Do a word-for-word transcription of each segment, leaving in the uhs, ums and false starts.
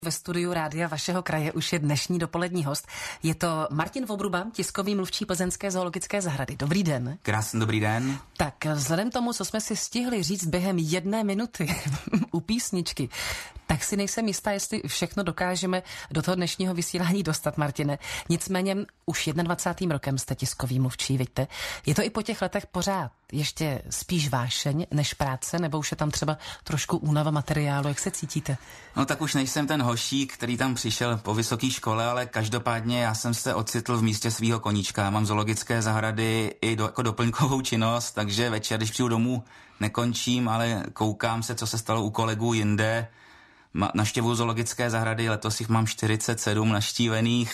Ve studiu Rádia vašeho kraje už je dnešní dopolední host. Je to Martin Vobruba, tiskový mluvčí Plzeňské zoologické zahrady. Dobrý den. Krásný dobrý den. Tak vzhledem tomu, co jsme si stihli říct během jedné minuty u písničky, tak si nejsem jistá, jestli všechno dokážeme do toho dnešního vysílání dostat, Martine. Nicméně už dvacátým prvním rokem jste tiskový mluvčí, vidíte. Je to i po těch letech pořád ještě spíš vášeň než práce, nebo už je tam třeba trošku únava materiálu, jak se cítíte? No tak už nejsem ten hošík, který tam přišel po vysoké škole, ale každopádně já jsem se ocitl v místě svýho koníčka. Mám zoologické zahrady i do, jako doplňkovou činnost, takže večer, když přijdu domů, nekončím, ale koukám se, co se stalo u kolegů jinde. Navštěvuju zoologické zahrady, letos jich mám čtyřicet sedm navštívených,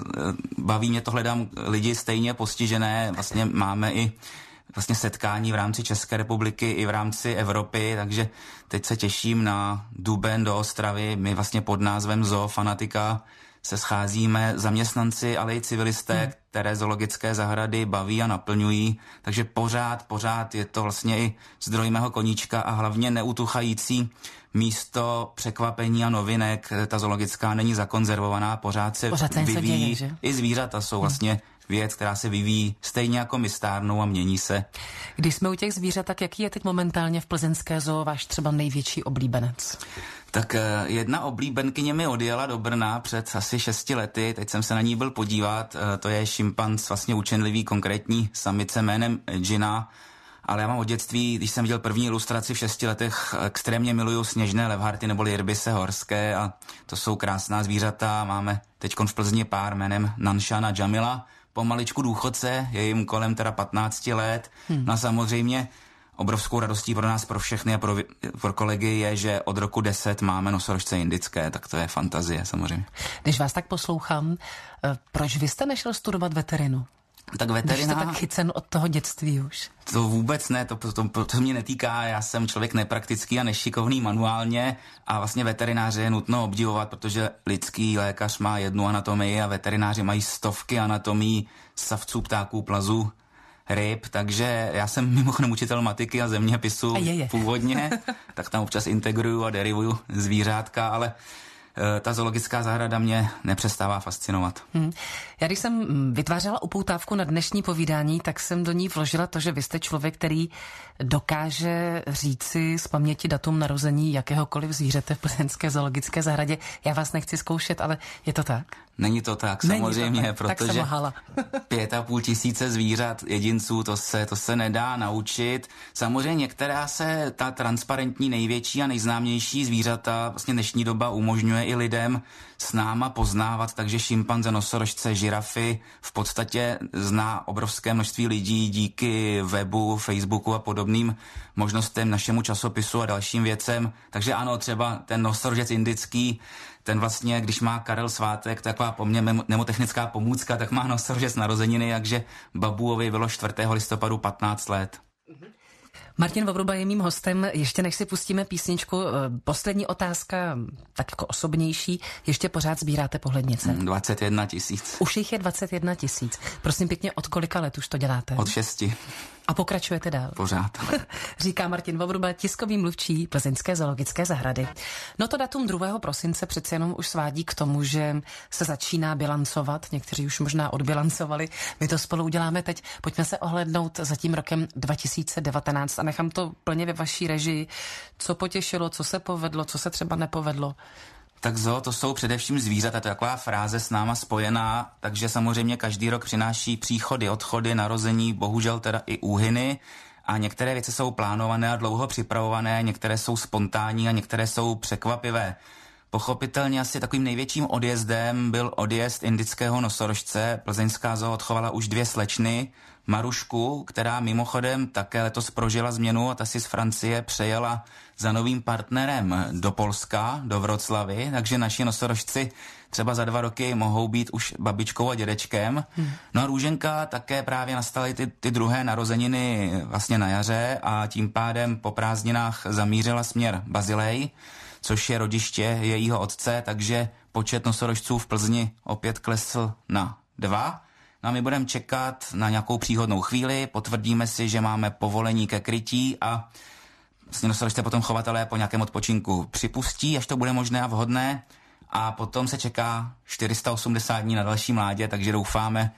baví mě to, hledám lidi stejně postižené, vlastně máme i vlastně setkání v rámci České republiky i v rámci Evropy, takže teď se těším na duben do Ostravy. My vlastně pod názvem Zoo Fanatika se scházíme zaměstnanci, ale i civilisté, hmm. které zoologické zahrady baví a naplňují, takže pořád, pořád je to vlastně i zdroj mého koníčka a hlavně neutuchající místo překvapení a novinek. Ta zoologická není zakonzervovaná, pořád se pořád vyvíjí. Se děje, že? I zvířata jsou vlastně věc, která se vyvíjí stejně jako my stárnou a mění se. Když jsme u těch zvířat, tak jaký je teď momentálně v plzeňské zoo váš třeba největší oblíbenec? Tak jedna oblíbenkyně mi odjela do Brna před asi šesti lety, teď jsem se na ní byl podívat, to je šimpanz, vlastně učenlivý, konkrétní samice jménem Gina, ale já mám od dětství, když jsem viděl první ilustraci v šesti letech, extrémně miluju sněžné levharty neboli irbise horské a to jsou krásná zvířata, máme teďkon v Plzni pár jménem Nanshan a Jamila, pomaličku důchodce, je jim kolem teda patnácti let, hmm. no a samozřejmě obrovskou radostí pro nás, pro všechny a pro, pro kolegy je, že od roku deset máme nosorožce indické, tak to je fantazie samozřejmě. Když vás tak poslouchám, proč vy jste nešel studovat veterinu? Tak veterina... Když jste tak chycen od toho dětství už. To vůbec ne, to, to, to, to mě netýká, já jsem člověk nepraktický a nešikovný manuálně a vlastně veterináře je nutno obdivovat, protože lidský lékař má jednu anatomii a veterináři mají stovky anatomií savců, ptáků, plazů, ryb, takže já jsem mimochodem učitel matiky a zeměpisu a je, je. původně, tak tam občas integruju a derivuju zvířátka, ale ta zoologická zahrada mě nepřestává fascinovat. Hmm. Já když jsem vytvářela upoutávku na dnešní povídání, tak jsem do ní vložila to, že vy jste člověk, který dokáže říci z paměti datum narození jakéhokoliv zvířete v plzeňské zoologické zahradě. Já vás nechci zkoušet, ale je to tak? Není to tak, samozřejmě, Není to tak. protože tak pět a půl tisíce zvířat, jedinců, to se, to se nedá naučit. Samozřejmě některá se, ta transparentní, největší a nejznámější zvířata, vlastně dnešní doba umožňuje i lidem s náma poznávat, takže šimpanze, nosorožce, žirafy v podstatě zná obrovské množství lidí díky webu, Facebooku a podobným možnostem, našemu časopisu a dalším věcem. Takže ano, třeba ten nosorožec indický, ten vlastně, když má Karel svátek, taková po mně mnemotechnická pomůcka, tak má nosorožec narozeniny, takže babuovi bylo čtvrtého listopadu patnáct let. Martin Vobruba je mým hostem. Ještě než si pustíme písničku, poslední otázka, tak jako osobnější. Ještě pořád sbíráte pohlednice? dvacet jedna tisíc. Už jich je dvacet jedna tisíc. Prosím pěkně, od kolika let už to děláte? Od šesti. A pokračujete dál? Pořád. Říká Martin Vobruba, tiskový mluvčí Plzeňské zoologické zahrady. No to datum druhého prosince přece jenom už svádí k tomu, že se začíná bilancovat. Někteří už možná odbilancovali. My to spolu uděláme teď. Pojďme se ohlédnout za tím rokem dva tisíce devatenáct a nechám to plně ve vaší režii. Co potěšilo, co se povedlo, co se třeba nepovedlo? Tak zoo, to jsou především zvířata, to je taková fráze s náma spojená, takže samozřejmě každý rok přináší příchody, odchody, narození, bohužel teda i úhyny a některé věci jsou plánované a dlouho připravované, některé jsou spontánní a některé jsou překvapivé. Pochopitelně asi takovým největším odjezdem byl odjezd indického nosorožce. Plzeňská zoo odchovala už dvě slečny, Marušku, která mimochodem také letos prožila změnu a ta si z Francie přejela za novým partnerem do Polska, do Vroclavy, takže naši nosorožci třeba za dva roky mohou být už babičkou a dědečkem. Hmm. No a Růženka také právě nastaly ty, ty druhé narozeniny vlastně na jaře a tím pádem po prázdninách zamířila směr Bazilej, což je rodiště jejího otce, takže počet nosorožců v Plzni opět klesl na dva. No a my budeme čekat na nějakou příhodnou chvíli, potvrdíme si, že máme povolení ke krytí a vlastně nosorožce potom chovatelé po nějakém odpočinku připustí, až to bude možné a vhodné a potom se čeká čtyři sta osmdesát dní na další mládě, takže doufáme,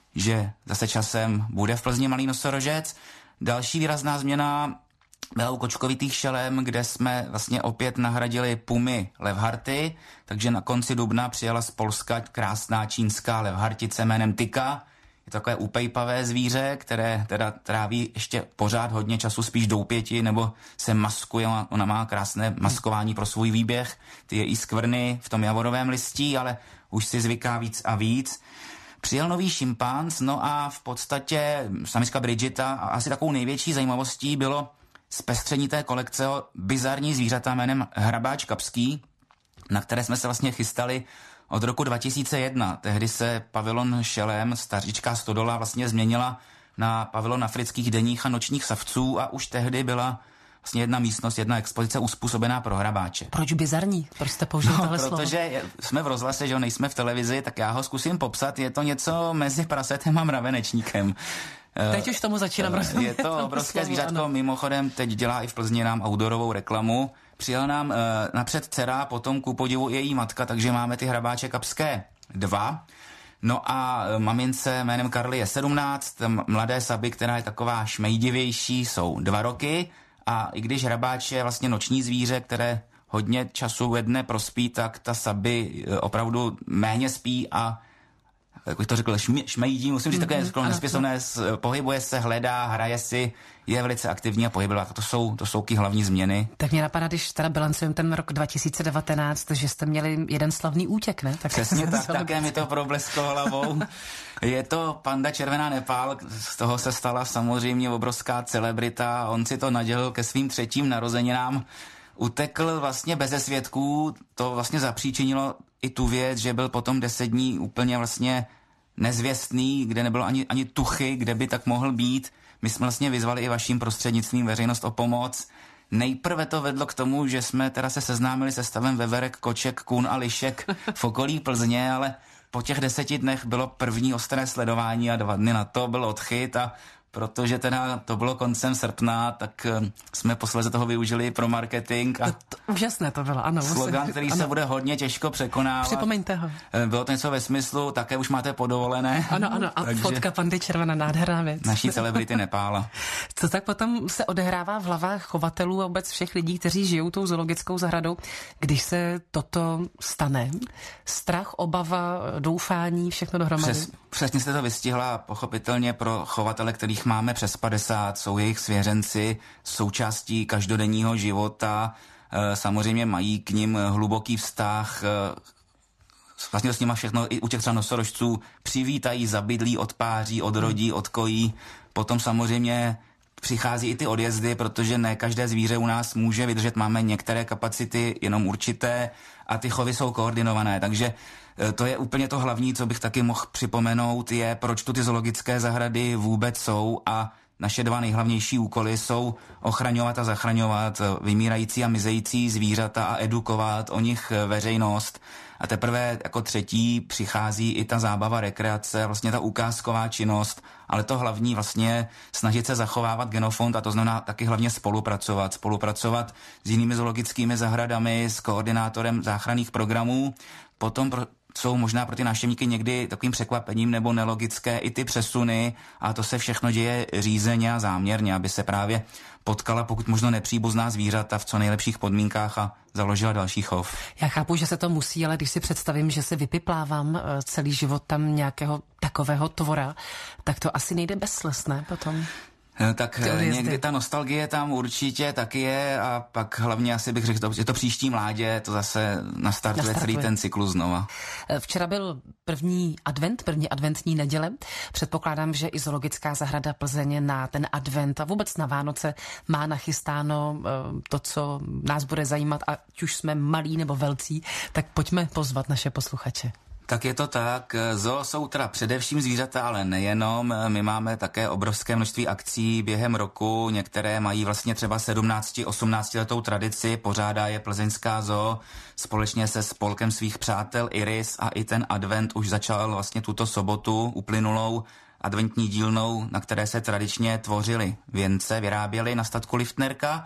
že zase časem bude v Plzni malý nosorožec. Další výrazná změna byla u kočkovitých šelem, kde jsme vlastně opět nahradili pumy levharty, takže na konci dubna přijela z Polska krásná čínská levhartice jménem Tika. Je to takové upejpavé zvíře, které teda tráví ještě pořád hodně času spíš doupěti nebo se maskuje. Ona má krásné maskování pro svůj výběh. Ty je i skvrny v tom javorovém listí, ale už si zvyká víc a víc. Přijel nový šimpanz, no a v podstatě samička Bridgeta a asi takovou největší zajímavostí bylo zpestření té kolekce o bizarní zvířata jménem hrabáč kapský, na které jsme se vlastně chystali od roku dva tisíce jedna. Tehdy se pavilon šelem, stařičká stodola, vlastně změnila na pavilon afrických denních a nočních savců a už tehdy byla vlastně jedna místnost, jedna expozice uspůsobená pro hrabáče. Proč bizarní? Proč jste použil no, tohle slovo? Protože jsme v rozhlase, že nejsme v televizi, tak já ho zkusím popsat. Je to něco mezi prasetem a mravenečníkem. Teď už tomu začínám rozumět. Je to obrovské zvířátko, mimochodem teď dělá i v Plzni nám outdoorovou reklamu. Přijel nám uh, napřed dcera, potom ku podivu i její matka, takže máme ty hrabáče kapské dva. No a mamince jménem Karly je sedmnáct, mladé Saby, která je taková šmejdivější, jsou dva roky. A i když hrabáč je vlastně noční zvíře, které hodně času ve dne prospí, tak ta Saby opravdu méně spí a jak bych to řekl, šmě, šmejdí, musím říct mm, takové skoro nespisovné, pohybuje se, hledá, hraje si, je velice aktivní a pohybová. To jsou, to jsou ty hlavní změny. Tak mě napadá, když teda bilancujeme ten rok dva tisíce devatenáct, že jste měli jeden slavný útěk, ne? Tak přesně tak, také mi to problesklo hlavou. Je to panda červená Nepál, z toho se stala samozřejmě obrovská celebrita, on si to nadělil ke svým třetím narozeninám. Utekl vlastně beze svědků, to vlastně zapříčinilo i tu věc, že byl potom deset dní úplně vlastně nezvěstný, kde nebylo ani, ani tuchy, kde by tak mohl být. My jsme vlastně vyzvali i vaším prostřednictvím veřejnost o pomoc. Nejprve to vedlo k tomu, že jsme teda se seznámili se stavem veverek, koček, kůn a lišek v okolí Plzně, ale po těch deseti dnech bylo první ostré sledování a dva dny na to byl odchyt a protože teda to bylo koncem srpna, tak jsme posledně toho využili pro marketing. A to, to, úžasné to bylo, ano. Slogan, který ano. se bude hodně těžko překonávat. Připomeňte ho. Bylo to něco ve smyslu, také už máte podovolené. Ano, ano, a fotka pandy červená, nádherná věc. Naší celebrity Nepála. Co tak potom se odehrává v hlavách chovatelů a vůbec všech lidí, kteří žijou tou zoologickou zahradou, když se toto stane? Strach, obava, doufání, všechno dohromady? Přes, přesně jste to vystihla, pochopitelně pro chovatele, kterých máme přes padesát, jsou jejich svěřenci, součástí každodenního života, samozřejmě mají k nim hluboký vztah, vlastně s nima všechno, i u těch třeba nosorožců, přivítají, zabydlí, odpáří, odrodí, odkojí, potom samozřejmě přichází i ty odjezdy, protože ne každé zvíře u nás může vydržet, máme některé kapacity jenom určité a ty chovy jsou koordinované, takže to je úplně to hlavní, co bych taky mohl připomenout, je proč tu ty zoologické zahrady vůbec jsou a naše dva nejhlavnější úkoly jsou ochraňovat a zachraňovat vymírající a mizející zvířata a edukovat o nich veřejnost. A teprve jako třetí přichází i ta zábava, rekreace, vlastně ta ukázková činnost, ale to hlavní vlastně snažit se zachovávat genofond a to znamená taky hlavně spolupracovat. Spolupracovat s jinými zoologickými zahradami, s koordinátorem záchranných programů, potom pro jsou možná pro ty návštěvníky někdy takovým překvapením nebo nelogické i ty přesuny a to se všechno děje řízeně a záměrně, aby se právě potkala pokud možno nepříbuzná zvířata v co nejlepších podmínkách a založila další chov. Já chápu, že se to musí, ale když si představím, že si vypiplávám celý život tam nějakého takového tvora, tak to asi nejde bez slez, ne, potom? Tak někdy ta nostalgie tam určitě taky je a pak hlavně asi bych řekl, že to příští mládě, to zase nastartuje, nastartuje celý ten cyklus znova. Včera byl první advent, první adventní neděle. Předpokládám, že i zoologická zahrada Plzeň na ten advent a vůbec na Vánoce má nachystáno to, co nás bude zajímat, ať už jsme malí nebo velcí, tak pojďme pozvat naše posluchače. Tak je to tak. Zoo jsou teda především zvířata, ale nejenom. My máme také obrovské množství akcí během roku. Některé mají vlastně třeba sedmnáct osmnáct letou tradici. Pořádá je Plzeňská zoo společně se spolkem svých přátel Iris a i ten advent už začal vlastně tuto sobotu uplynulou adventní dílnou, na které se tradičně tvořily věnce, vyráběly na statku Liftnerka.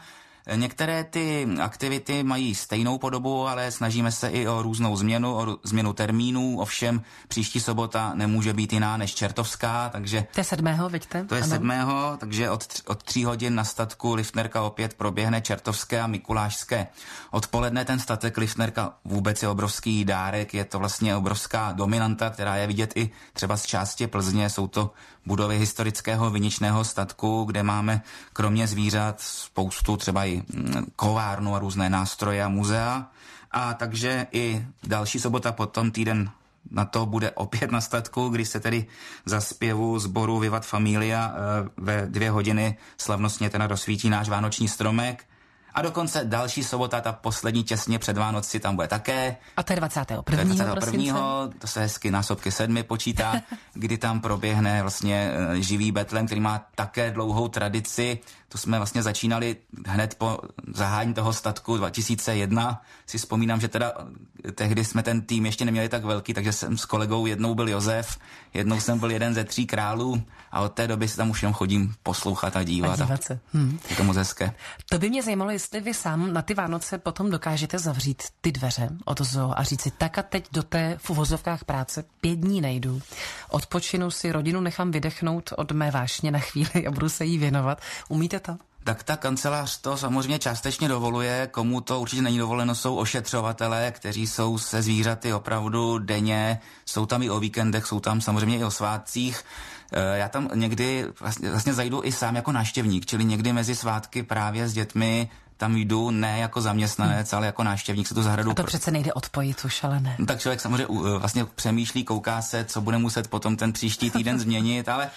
Některé ty aktivity mají stejnou podobu, ale snažíme se i o různou změnu, o změnu termínů, ovšem příští sobota nemůže být jiná než čertovská, takže... To je sedmého, vidíte? To je ano. sedmého, takže od, tř, od tří hodin na statku Liftnerka opět proběhne čertovské a mikulášské odpoledne. Ten statek Liftnerka vůbec je obrovský dárek, je to vlastně obrovská dominanta, která je vidět i třeba z části Plzně. Jsou to budovy historického viničného statku, kde máme kromě zvířat spoustu třeba i kovárnu a různé nástroje a muzea. A takže i další sobota potom týden na to bude opět na statku, kdy se tedy za zpěvu sboru Vivat Familia ve dvě hodiny slavnostně teda rozsvítí náš vánoční stromek. A dokonce další sobota, ta poslední těsně před Vánoci, tam bude také. A to je dvacátého prvního dvacátého prvního to se hezky násobky sedmi počítá, kdy tam proběhne vlastně živý betlem, který má také dlouhou tradici. To jsme vlastně začínali hned po zahájení toho statku dva tisíce jedna. Si vzpomínám, že teda tehdy jsme ten tým ještě neměli tak velký, takže jsem s kolegou jednou byl Josef, jednou jsem byl jeden ze tří králů a od té doby si tam už jenom chodím poslouchat a dívat. A dívat se. Hmm. Je to moc hezké. To by mě zajímalo, jestli vy sám na ty Vánoce potom dokážete zavřít ty dveře od zoo a říct si, tak a teď do té v uvozovkách práce pět dní nejdu. Odpočinu si, rodinu nechám vydechnout od mé vášně na chvíli a budu se jí věnovat. Umíte to? Tak ta kancelář to samozřejmě částečně dovoluje, komu to určitě není dovoleno, jsou ošetřovatelé, kteří jsou se zvířaty opravdu denně, jsou tam i o víkendech, jsou tam samozřejmě i o svátcích. Já tam někdy vlastně, vlastně zajdu i sám jako návštěvník, čili někdy mezi svátky právě s dětmi tam jdu ne jako zaměstnanec, hmm. ale jako návštěvník se tu zahradu. A to přece nejde odpojit už, ale ne. No, tak člověk samozřejmě vlastně přemýšlí, kouká se, co bude muset potom ten příští týden změnit, ale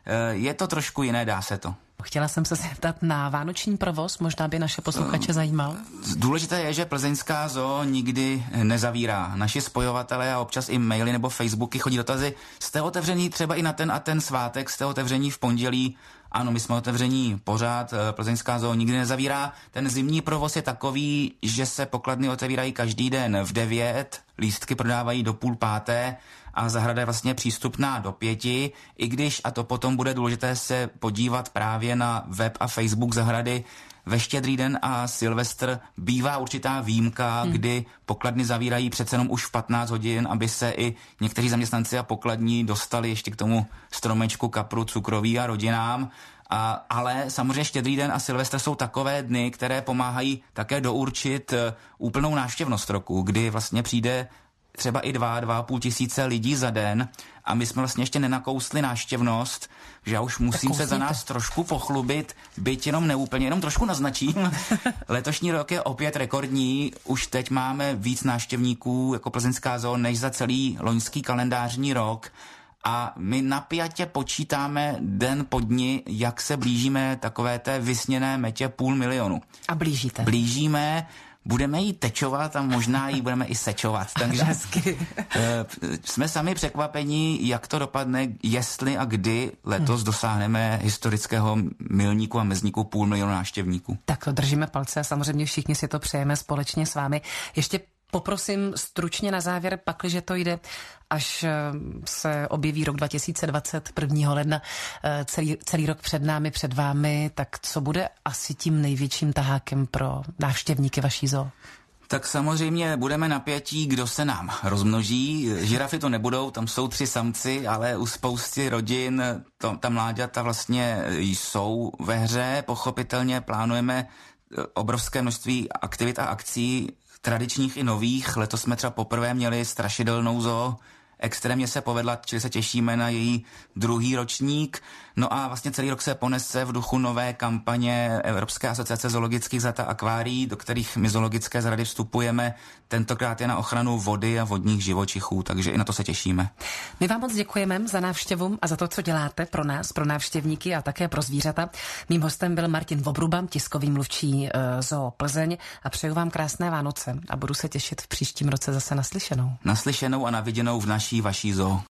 je to trošku jiné, dá se to. Chtěla jsem se zeptat na vánoční provoz, možná by naše posluchače zajímal. Důležité je, že plzeňská zoo nikdy nezavírá. Naši spojovatelé a občas i maily nebo Facebooky chodí dotazy, jste otevření třeba i na ten a ten svátek, jste otevření v pondělí. Ano, my jsme otevření pořád, plzeňská zoo nikdy nezavírá. Ten zimní provoz je takový, že se pokladny otevírají každý den v devět, lístky prodávají do půl páté a zahrada je vlastně přístupná do pěti, i když, a to potom bude důležité se podívat právě na web a Facebook zahrady, ve Štědrý den a Silvestr bývá určitá výjimka, hmm. kdy pokladny zavírají přece jenom už v patnáct hodin, aby se i někteří zaměstnanci a pokladní dostali ještě k tomu stromečku, kapru, cukroví a rodinám. A, ale samozřejmě Štědrý den a Silvestr jsou takové dny, které pomáhají také dourčit uh, úplnou návštěvnost roku, kdy vlastně přijde třeba i dva, dva a půl tisíce lidí za den a my jsme vlastně ještě nenakousli návštěvnost, že já už musím se za nás trošku pochlubit, byť jenom neúplně, jenom trošku naznačím. Letošní rok je opět rekordní, už teď máme víc návštěvníků jako plzeňská zoo než za celý loňský kalendářní rok. A my napjatě počítáme den po dni, jak se blížíme takové té vysněné metě půl milionu. A blížíte. Blížíme, budeme jí tečovat a možná jí budeme i sečovat. Takže jsme sami překvapení, jak to dopadne, jestli a kdy letos dosáhneme historického milníku a mezníku půl milionu návštěvníků. Tak držíme palce a samozřejmě všichni si to přejeme společně s vámi. Ještě poprosím stručně na závěr, pakliže to jde, až se objeví rok dva tisíce dvacet, prvního ledna, celý, celý rok před námi, před vámi, tak co bude asi tím největším tahákem pro návštěvníky vaší zoo? Tak samozřejmě budeme napětí, kdo se nám rozmnoží. Žirafy to nebudou, tam jsou tři samci, ale u spousty rodin to, ta mláďata vlastně jsou ve hře. Pochopitelně plánujeme obrovské množství aktivit a akcí, tradičních i nových. Letos jsme třeba poprvé měli strašidelnou zoo, extrémně se povedla, čili se těšíme na její druhý ročník. No a vlastně celý rok se ponese v duchu nové kampaně Evropské asociace zoologických zat a akvárií, do kterých my zoologické zahrady vstupujeme. Tentokrát je na ochranu vody a vodních živočichů, takže i na to se těšíme. My vám moc děkujeme za návštěvu a za to, co děláte pro nás, pro návštěvníky a také pro zvířata. Mým hostem byl Martin Vobruba, tiskový mluvčí uh, Zoo Plzeň, a přeju vám krásné Vánoce a budu se těšit v příštím roce zase naslyšenou. Naslyšenou a naviděnou v naší vaší zoo.